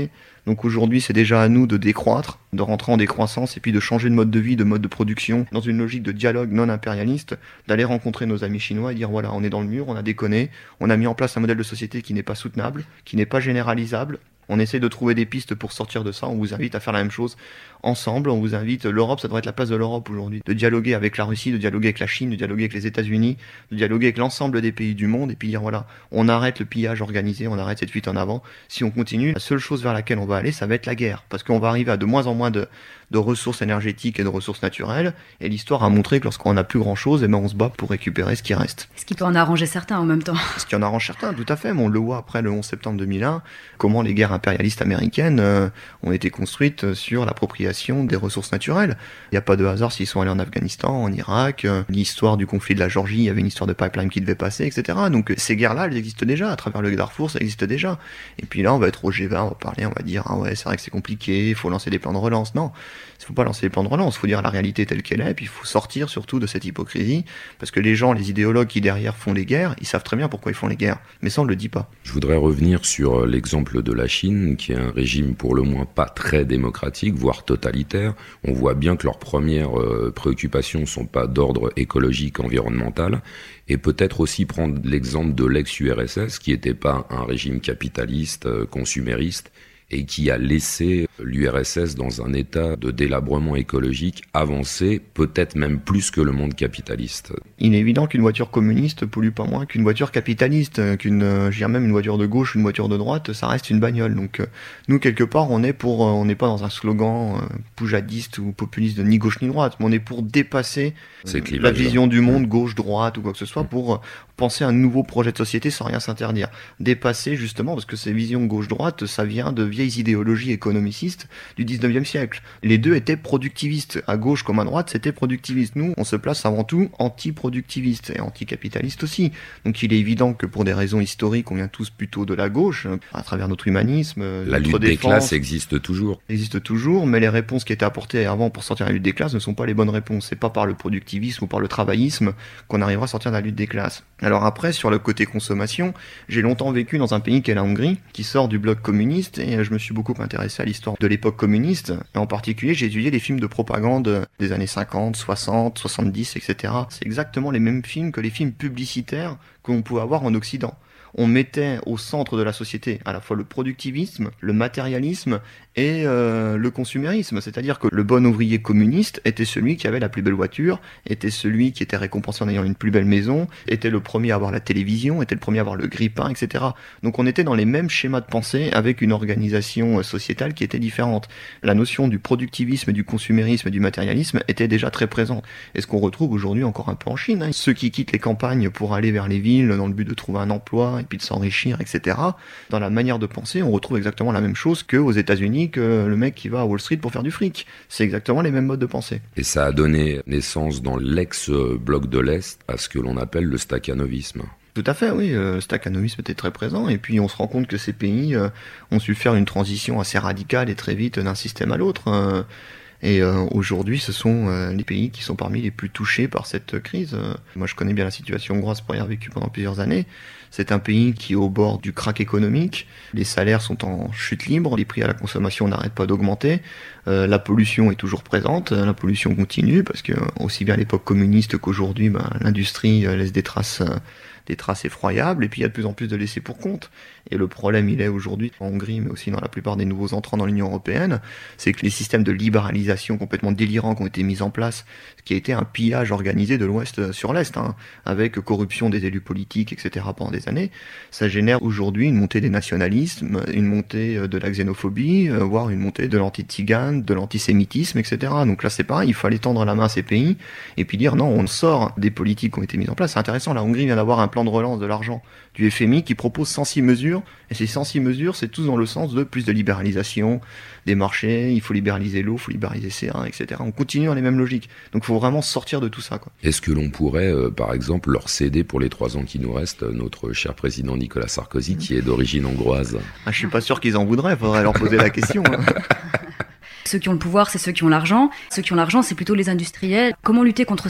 Donc aujourd'hui, c'est déjà à nous de décroître, de rentrer en décroissance et puis de changer de mode de vie, de mode de production, dans une logique de dialogue non impérialiste, d'aller rencontrer nos amis chinois et dire voilà, on est dans le mur, on a déconné, on a mis en place un modèle de société qui n'est pas soutenable, qui n'est pas généralisable. On essaie de trouver des pistes pour sortir de ça, on vous invite à faire la même chose ensemble, on vous invite, l'Europe, ça devrait être la place de l'Europe aujourd'hui, de dialoguer avec la Russie, de dialoguer avec la Chine, de dialoguer avec les États-Unis, de dialoguer avec l'ensemble des pays du monde et puis dire voilà, on arrête le pillage organisé, on arrête cette fuite en avant. Si on continue, la seule chose vers laquelle on va aller, ça va être la guerre, parce qu'on va arriver à de moins en moins de ressources énergétiques et de ressources naturelles, et l'histoire a montré que lorsqu'on n'a plus grand chose, eh ben on se bat pour récupérer ce qui reste. Ce qui peut en arranger certains en même temps. Ce qui en arrange certains, tout à fait, mais on le voit après le 11 septembre 2001, comment les guerres impérialistes américaines ont été construites sur l'appropriation des ressources naturelles. Il n'y a pas de hasard s'ils sont allés en Afghanistan, en Irak, l'histoire du conflit de la Géorgie, il y avait une histoire de pipeline qui devait passer, etc. Donc ces guerres-là, elles existent déjà, à travers le Darfour, ça existe déjà. Et puis là, on va être au G20, on va parler, on va dire, ah ouais, c'est vrai que c'est compliqué, il faut lancer des plans de relance. Non, il ne faut pas lancer des plans de relance, il faut dire la réalité telle qu'elle est, puis il faut sortir surtout de cette hypocrisie, parce que les gens, les idéologues qui derrière font les guerres, ils savent très bien pourquoi ils font les guerres, mais ça on ne le dit pas. Je voudrais revenir sur l'exemple de la Chine, qui est un régime pour le moins pas très démocratique, voire totalitaire. On voit bien que leurs premières préoccupations ne sont pas d'ordre écologique, environnemental, et peut-être aussi prendre l'exemple de l'ex-URSS, qui n'était pas un régime capitaliste, consumériste, et qui a laissé l'URSS dans un état de délabrement écologique avancé, peut-être même plus que le monde capitaliste. Il est évident qu'une voiture communiste pollue pas moins qu'une voiture capitaliste, je dirais même une voiture de gauche, une voiture de droite, ça reste une bagnole. Donc nous, quelque part, on n'est pas dans un slogan poujadiste ou populiste de ni gauche ni droite, mais on est pour dépasser la vision du monde gauche-droite ou quoi que ce soit, pour penser à un nouveau projet de société sans rien s'interdire. Dépasser justement, parce que ces visions gauche-droite, ça vient de vieilles idéologies économicistes du 19e siècle. Les deux étaient productivistes. À gauche comme à droite, c'était productiviste. Nous, on se place avant tout anti-productiviste et anti-capitaliste aussi. Donc il est évident que pour des raisons historiques, on vient tous plutôt de la gauche, à travers notre humanisme, la lutte des classes existe toujours. Existe toujours, mais les réponses qui étaient apportées avant pour sortir de la lutte des classes ne sont pas les bonnes réponses. C'est pas par le productivisme ou par le travaillisme qu'on arrivera à sortir de la lutte des classes. Alors après, sur le côté consommation, j'ai longtemps vécu dans un pays qu'est la Hongrie, qui sort du bloc communiste, et je me suis beaucoup intéressé à l'histoire de l'époque communiste, et en particulier j'ai étudié les films de propagande des années 50, 60, 70, etc. C'est exactement les mêmes films que les films publicitaires qu'on pouvait avoir en Occident. On mettait au centre de la société à la fois le productivisme, le matérialisme et le consumérisme. C'est-à-dire que le bon ouvrier communiste était celui qui avait la plus belle voiture, était celui qui était récompensé en ayant une plus belle maison, était le premier à avoir la télévision, était le premier à avoir le grille-pain, etc. Donc on était dans les mêmes schémas de pensée avec une organisation sociétale qui était différente. La notion du productivisme, du consumérisme et du matérialisme était déjà très présente. Et ce qu'on retrouve aujourd'hui encore un peu en Chine. Ceux qui quittent les campagnes pour aller vers les villes dans le but de trouver un emploi et puis de s'enrichir, etc. Dans la manière de penser, on retrouve exactement la même chose qu'aux États-Unis, que le mec qui va à Wall Street pour faire du fric. C'est exactement les mêmes modes de pensée. Et ça a donné naissance dans l'ex-bloc de l'Est à ce que l'on appelle le stakhanovisme. Tout à fait, oui, le stakhanovisme était très présent, et puis on se rend compte que ces pays ont su faire une transition assez radicale et très vite d'un système à l'autre. Et aujourd'hui, ce sont les pays qui sont parmi les plus touchés par cette crise. Moi, je connais bien la situation hongroise pour y avoir vécu pendant plusieurs années. C'est un pays qui est au bord du krach économique. Les salaires sont en chute libre, les prix à la consommation n'arrêtent pas d'augmenter. La pollution est toujours présente, la pollution continue, parce que aussi bien à l'époque communiste qu'aujourd'hui, l'industrie laisse des traces effroyables, et puis il y a de plus en plus de laissés pour compte. Et le problème, il est aujourd'hui en Hongrie, mais aussi dans la plupart des nouveaux entrants dans l'Union européenne, c'est que les systèmes de libéralisation complètement délirants qui ont été mis en place, ce qui a été un pillage organisé de l'ouest sur l'est, avec corruption des élus politiques, etc. pendant des années, ça génère aujourd'hui une montée des nationalismes, une montée de la xénophobie, voire une montée de l'anti-tzigane, de l'antisémitisme, etc. Donc là, c'est pareil, il fallait tendre la main à ces pays, et puis dire non, on sort des politiques qui ont été mises en place. C'est intéressant, la Hongrie vient d'avoir un plan de relance de l'argent du FMI qui propose 106 mesures, et ces 106 mesures, c'est tous dans le sens de plus de libéralisation des marchés, il faut libéraliser l'eau, il faut libéraliser C1, etc. On continue dans les mêmes logiques. Donc il faut vraiment sortir de tout ça, quoi. Est-ce que l'on pourrait, par exemple, leur céder pour les 3 ans qui nous restent notre cher président Nicolas Sarkozy, qui est d'origine hongroise ? Je suis pas sûr qu'ils en voudraient, il faudrait leur poser la question. Ceux qui ont le pouvoir, c'est ceux qui ont l'argent. Ceux qui ont l'argent, c'est plutôt les industriels. Comment lutter contre ces lobbies-là ?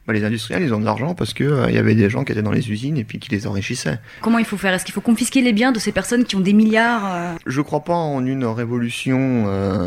Les industriels, ils ont de l'argent parce que y avait des gens qui étaient dans les usines et puis qui les enrichissaient. Comment il faut faire ? Est-ce qu'il faut confisquer les biens de ces personnes qui ont des milliards Je crois pas en une révolution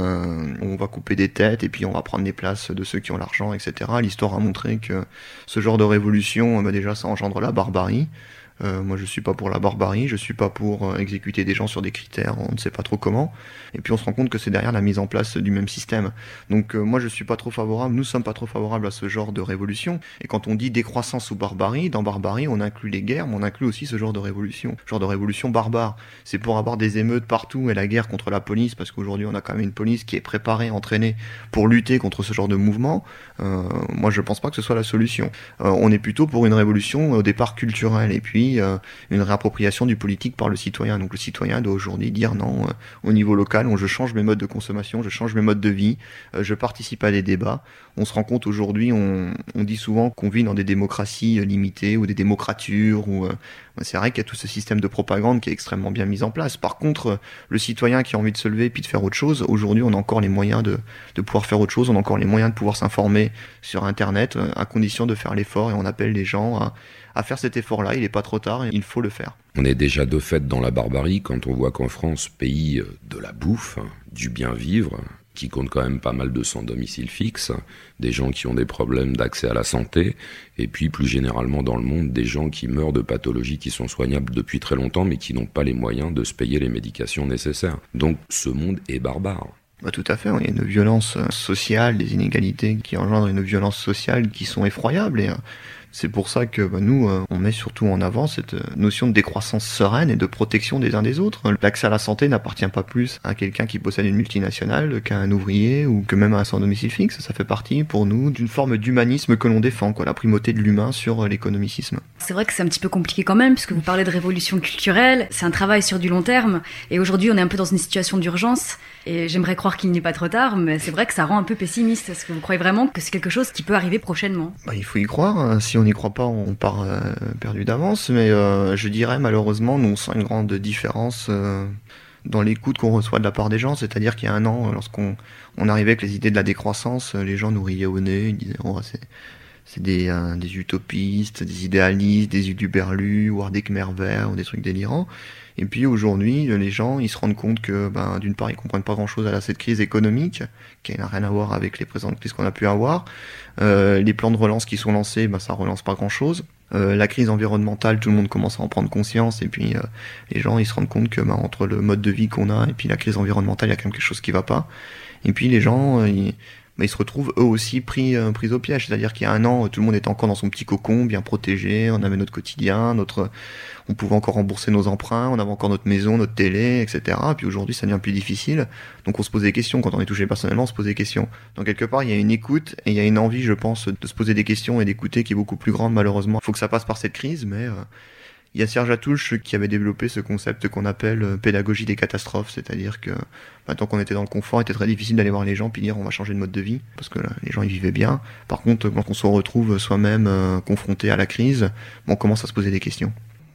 où on va couper des têtes et puis on va prendre les places de ceux qui ont l'argent, etc. L'histoire a montré que ce genre de révolution, déjà, ça engendre la barbarie. Moi je suis pas pour la barbarie, je suis pas pour exécuter des gens sur des critères, on ne sait pas trop comment, et puis on se rend compte que c'est derrière la mise en place du même système. Donc moi je suis pas trop favorable, nous sommes pas trop favorables à ce genre de révolution, et quand on dit décroissance ou barbarie, dans barbarie on inclut les guerres, mais on inclut aussi ce genre de révolution barbare. C'est pour avoir des émeutes partout et la guerre contre la police, parce qu'aujourd'hui on a quand même une police qui est préparée, entraînée pour lutter contre ce genre de mouvement. Moi je pense pas que ce soit la solution. On est plutôt pour une révolution au départ culturelle, et puis une réappropriation du politique par le citoyen. Donc le citoyen doit aujourd'hui dire non, au niveau local, je change mes modes de consommation, je change mes modes de vie, je participe à des débats. On se rend compte aujourd'hui, on dit souvent qu'on vit dans des démocraties limitées ou des démocratures, c'est vrai qu'il y a tout ce système de propagande qui est extrêmement bien mis en place. Par contre, le citoyen qui a envie de se lever et puis de faire autre chose, aujourd'hui on a encore les moyens de pouvoir faire autre chose, on a encore les moyens de pouvoir s'informer sur Internet, à condition de faire l'effort, et on appelle les gens à faire cet effort-là. Il n'est pas trop tard, et il faut le faire. On est déjà de fait dans la barbarie quand on voit qu'en France, pays de la bouffe, du bien vivre, qui compte quand même pas mal de sans domicile fixe, des gens qui ont des problèmes d'accès à la santé, et puis plus généralement dans le monde, des gens qui meurent de pathologies qui sont soignables depuis très longtemps, mais qui n'ont pas les moyens de se payer les médications nécessaires. Donc ce monde est barbare. Tout à fait, il y a une violence sociale, des inégalités qui engendrent une violence sociale qui sont effroyables, et c'est pour ça que nous, on met surtout en avant cette notion de décroissance sereine et de protection des uns des autres. L'accès à la santé n'appartient pas plus à quelqu'un qui possède une multinationale qu'à un ouvrier ou que même à un sans domicile fixe. Ça fait partie pour nous d'une forme d'humanisme que l'on défend, la primauté de l'humain sur l'économicisme. C'est vrai que c'est un petit peu compliqué quand même, puisque vous parlez de révolution culturelle, c'est un travail sur du long terme, et aujourd'hui on est un peu dans une situation d'urgence, et j'aimerais croire qu'il n'est pas trop tard, mais c'est vrai que ça rend un peu pessimiste. Est-ce que vous croyez vraiment que c'est quelque chose qui peut arriver prochainement ? Il faut y croire. Si on n'y croit pas, on part perdu d'avance. Mais je dirais malheureusement, nous on sent une grande différence dans l'écoute qu'on reçoit de la part des gens. C'est-à-dire qu'il y a un an, lorsqu'on arrivait avec les idées de la décroissance, les gens nous riaient au nez, ils disaient c'est des utopistes, des idéalistes, des huluberlus, voire des Khmer verts, ou des trucs délirants. Et puis aujourd'hui, les gens, ils se rendent compte que, d'une part, ils comprennent pas grand-chose à cette crise économique, qui n'a rien à voir avec les présentes crises qu'on a pu avoir. Les plans de relance qui sont lancés, ça relance pas grand-chose. La crise environnementale, tout le monde commence à en prendre conscience, et puis les gens, ils se rendent compte que, entre le mode de vie qu'on a et puis la crise environnementale, il y a quand même quelque chose qui va pas. Et puis les gens, ils se retrouvent eux aussi pris au piège. C'est-à-dire qu'il y a un an, tout le monde était encore dans son petit cocon, bien protégé, on avait notre quotidien, on pouvait encore rembourser nos emprunts, on avait encore notre maison, notre télé, etc. Puis aujourd'hui, ça devient plus difficile. Donc on se pose des questions. Quand on est touché personnellement, on se pose des questions. Donc quelque part, il y a une écoute et il y a une envie, je pense, de se poser des questions et d'écouter qui est beaucoup plus grande, malheureusement. Il faut que ça passe par cette crise, mais il y a Serge Attouche qui avait développé ce concept qu'on appelle pédagogie des catastrophes, c'est-à-dire que tant qu'on était dans le confort, il était très difficile d'aller voir les gens puis dire on va changer de mode de vie, parce que là, les gens ils vivaient bien. Par contre, quand on se retrouve soi-même confronté à la crise, on commence à se poser des questions.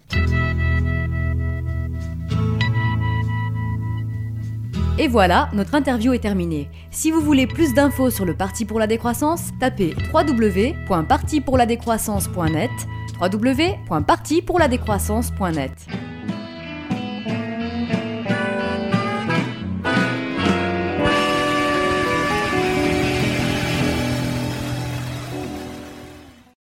Et voilà, notre interview est terminée. Si vous voulez plus d'infos sur le Parti pour la décroissance, tapez www.partipourladécroissance.net, www.partipourladécroissance.net.